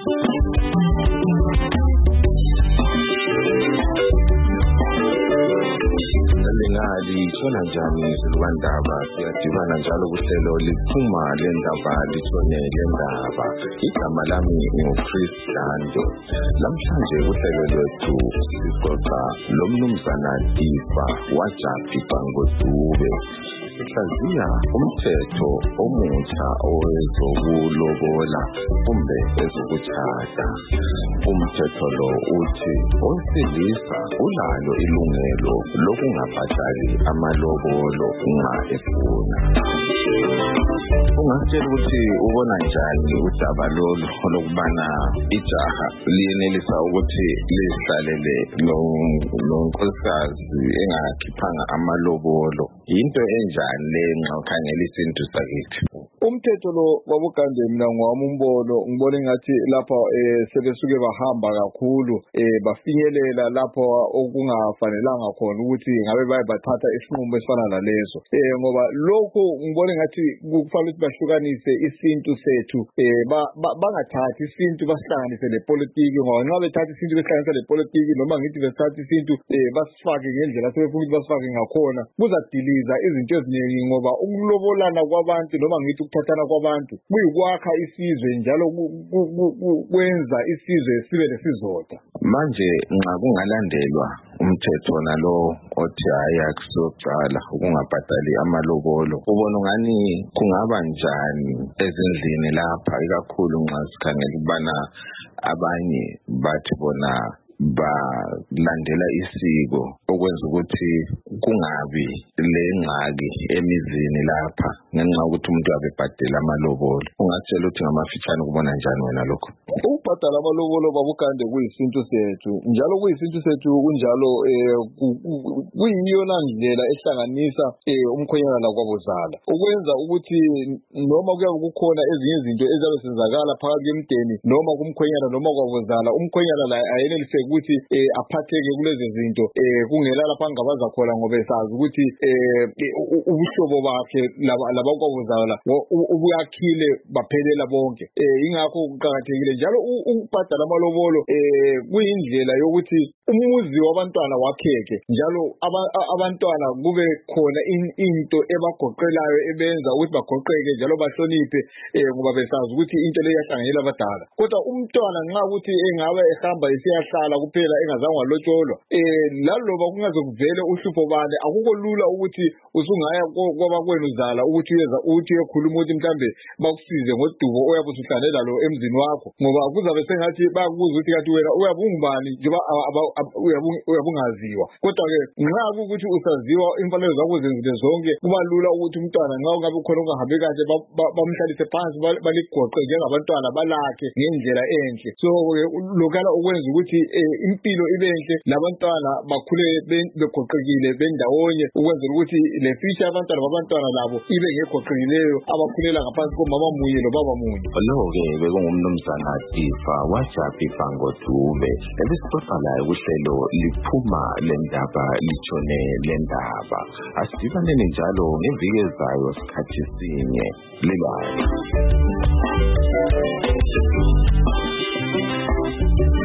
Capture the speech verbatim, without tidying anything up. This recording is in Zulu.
Lithola njani izilwandaba siyadibana njalo kuhlelo liphuma lendaba lithone lendaba igama lami nguChris Dando lamhlanje kuhlelo lwethu sixoxa lomnumzana Tifa waJapi Bangodube sihlaziya umthetho omutsha owezokulobola kumbe ezokuthada. Umthetho lo uthi owesilisa ulalo ilungelo lokungabhadali amalobolo nxa efuna. Ungasitshela ukuthi ubona njani udaba lolu lokubana ijaha liyenelisa ukuthi lizihlalele nonkosikazi engakhiphanga amalobolo? Into enjani le nxa ukhangela isintu sakithi? Umthetho lo wabugande mina ngwami umbono ngibona ngathi lapha eh sebesuke bahamba kakhulu eh bafinyelela lapho okungafanelanga khona ukuthi ngabe baye bathatha isinqumo esifana naleso eh ngoba lokho ngibona ngathi kufanele bahlukanise isintu sethu eh bangathathi isintu basihlanganise nepolitiki ngoba nxa bethatha isintu besihlanganise nepolitiki noma ngithi bethatha isintu eh basifake ngendlela sebefuna ukuthi basifake ngakhona kuzadiliza izinto eziningi ngoba ukulobolana kwabantu noma ngithi ukuthathana kwabantu kuyikwakha isizwe njalo kwenza isizwe sibe lesizotha. Manje nxa kungalandelwa umthetho nalo othi haya kusocala ukungabhadali amalobolo ubona ngani kungaba njani ezindlini lapha ikakhulu nxa sikhangela ukubana abanye bathi bona balandela isiko okwenza ukuthi kungabi lengxaki emizini lapha ngenxa ukuthi umuntu abebhadela amalobolo? Ungatshela ukuthi ngamafitshane kubona njani wena lokho? Ukubhadala amalobolo babugande kuyisintu sethu njalo kuyisintu sethu kunjalo eh kuyiyona ndlela ehlanganisa eh umkhwenyana nakwabozala ukwenza ukuthi noma kuyabe kukhona ezinye izinto ezabe senzakala phakathi kwemdeni noma kumkhwenyana noma kwabozala umkhwenyana la ayenelise ukuthi eh aphatheke kulezi zinto eh kungela lapha angabaza khona ngoba esazi ukuthi eh ubuhlobo bakhe labakwabozala ubuyakhile baphelela bonke eh ingakho kuqhakathekile njalo ukubhadala amalobolo eh kuyindlela yokuthi umuzi wabantwana wakheke njalo abantwana kube khona into ebagoqelayo ebenza ukuthi bagoqeke njalo bahloniphe eh ngoba besazi ukuthi into le yahlanganyela abadala. Kodwa umntwana nxa ukuthi engabe ehamba isiyahlala kuphela engazange walotsholwa eh laloba kungaze kuvele uhlupho bane akukho lula ukuthi usungaya kwabakwenu zala ukuthi uyeza uthi ekhuluma ukuthi mhlambe bakusize ngodubo oyabe usuhlanela lo emzini wakho ngoba kuzabe sengathi bakubuza ukuthi kathi wena uyabungubani njengoba uyabungaziwa. Kodwa ke nxa ukuthi usaziwa imfanelo zakho zenzile zonke kuba lula ukuthi umntwana nxa ungabe khona ungahambe kahle bamhlalise phansi baligoqe njengabantwana balakhe ngendlela enhle. So lokala ukwenza ukuthi impilo ibe enhle labantwana bakhule begoqekile bendawonye ukwenzela ukuthi le future abantwana babantwana labo ibe ngegoqekileyo abakhulela ngaphansi komama munye lobaba munye. Lo-ke bekungumnumzana Tifa waJapi Bangodube ebesixoxa laye kuhlelo liphuma lendaba litshone lendaba. Asidibaneni njalo ngeviki ezayo sikhathi sinye lilayo.